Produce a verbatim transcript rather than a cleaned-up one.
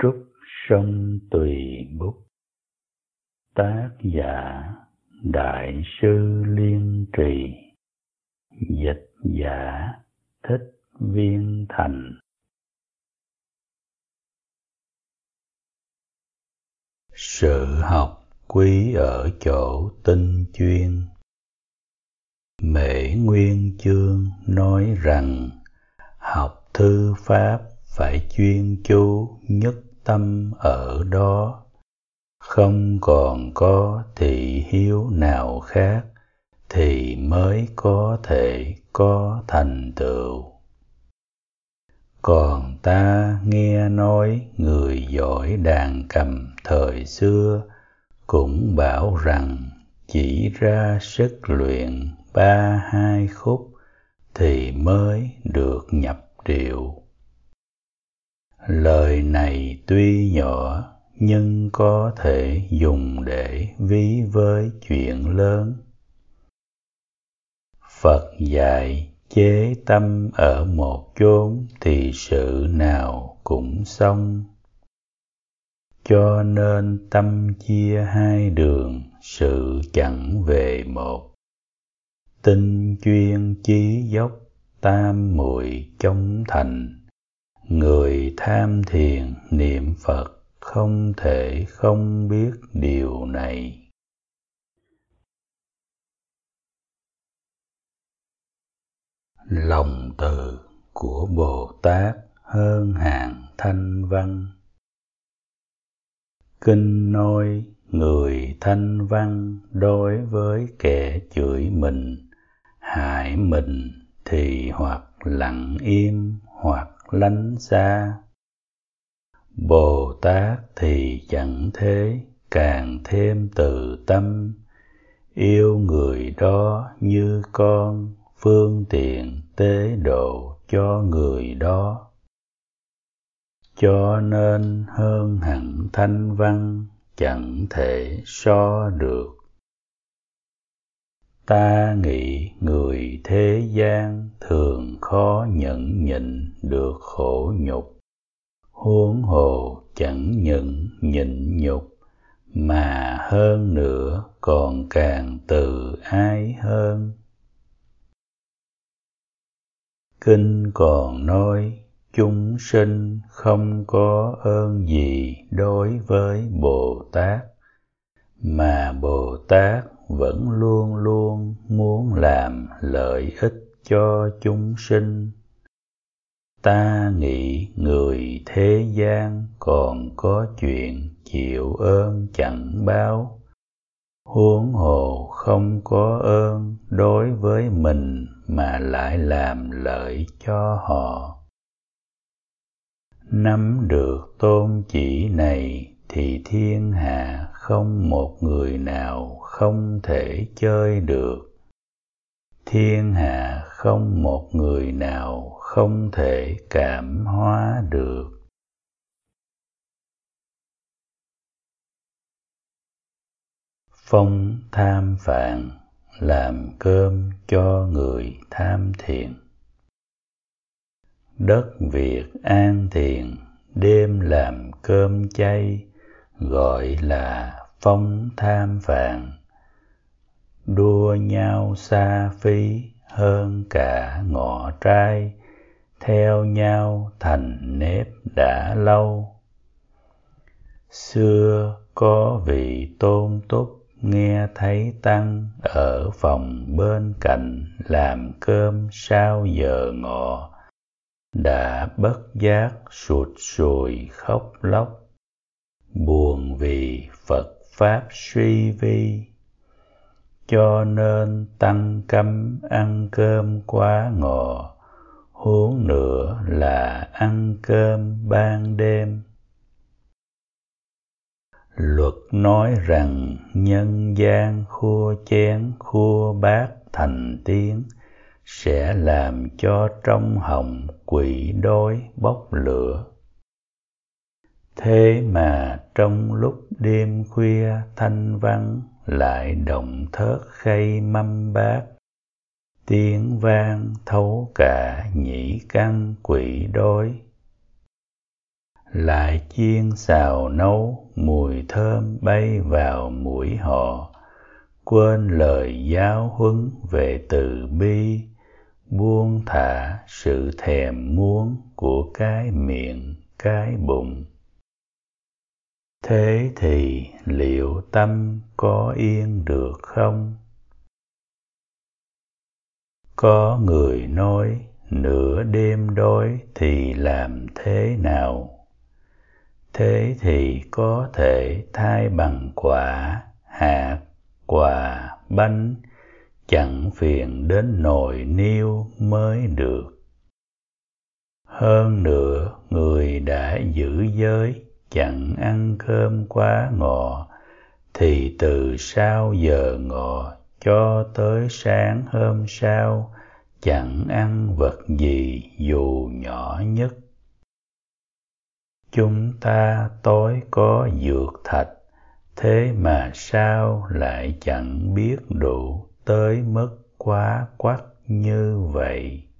Trúc sông Tùy Bút. Tác giả Đại sư Liên Trì. Dịch giả Thích Viên Thành. Sự học quý ở chỗ tinh chuyên. Mễ Nguyên Chương nói rằng học thư pháp phải chuyên chú, nhất tâm ở đó, không còn có thị hiếu nào khác thì mới có thể có thành tựu. Còn ta nghe nói người giỏi đàn cầm thời xưa cũng bảo rằng chỉ ra sức luyện ba hai khúc thì mới được nhập điệu. Lời này tuy nhỏ nhưng có thể dùng để ví với chuyện lớn. Phật dạy chế tâm ở một chốn thì sự nào cũng xong. Cho nên tâm chia hai đường, sự chẳng về một. Tinh chuyên chí dốc, tam muội chống thành. Người tham thiền niệm Phật không thể không biết điều này. Lòng từ của Bồ Tát hơn hàng thanh văn. Kinh nói người thanh văn đối với kẻ chửi mình, hại mình thì hoặc lặng im hoặc lánh xa. Bồ Tát thì chẳng thế, càng thêm từ tâm, yêu người đó như con, phương tiện tế độ cho người đó. Cho nên hơn hẳn thanh văn chẳng thể so được. Ta nghĩ người thế gian thường khó nhẫn nhịn được khổ nhục, huống hồ chẳng những nhịn nhục mà hơn nữa còn càng từ ái hơn. Kinh còn nói chúng sinh không có ơn gì đối với Bồ Tát, mà Bồ Tát vẫn luôn luôn muốn làm lợi ích cho chúng sinh. Ta nghĩ người thế gian còn có chuyện chịu ơn chẳng báo, huống hồ không có ơn đối với mình mà lại làm lợi cho họ. Nắm được tôn chỉ này thì thiên hạ không một người nào không thể chơi được. Thiên hạ không một người nào không thể cảm hóa được. Phong tham phạn làm cơm cho người tham thiền. Đất Việt an thiền, đêm làm cơm chay, gọi là phong tham phạn. Đua nhau xa phí hơn cả ngọ trai, theo nhau thành nếp đã lâu. Xưa có vị tôn túc nghe thấy tăng ở phòng bên cạnh làm cơm sau giờ ngọ, đã bất giác sụt sùi khóc lóc, buồn vì Phật Pháp suy vi. Cho nên tăng cấm ăn cơm quá ngọ, huống nữa là ăn cơm ban đêm. Luật nói rằng nhân gian khua chén khua bát thành tiếng, sẽ làm cho trong họng quỷ đói bốc lửa. Thế mà trong lúc đêm khuya thanh vắng lại động thớt khay mâm bát, tiếng vang thấu cả nhĩ căn quỷ đói. lại chiên xào nấu, mùi thơm bay vào mũi họ, quên lời giáo huấn về từ bi, buông thả sự thèm muốn của cái miệng, cái bụng. Thế thì liệu tâm có yên được không? Có người nói nửa đêm đói thì làm thế nào? Thế thì có thể thay bằng quả, hạt, quà, bánh, chẳng phiền đến nồi niêu mới được. Hơn nữa, người đã giữ giới, chẳng ăn cơm quá ngọ, thì từ sau giờ ngọ cho tới sáng hôm sau, chẳng ăn vật gì dù nhỏ nhất. Chúng ta tối có dược thạch, thế mà sao lại chẳng biết đủ tới mức quá quắt như vậy?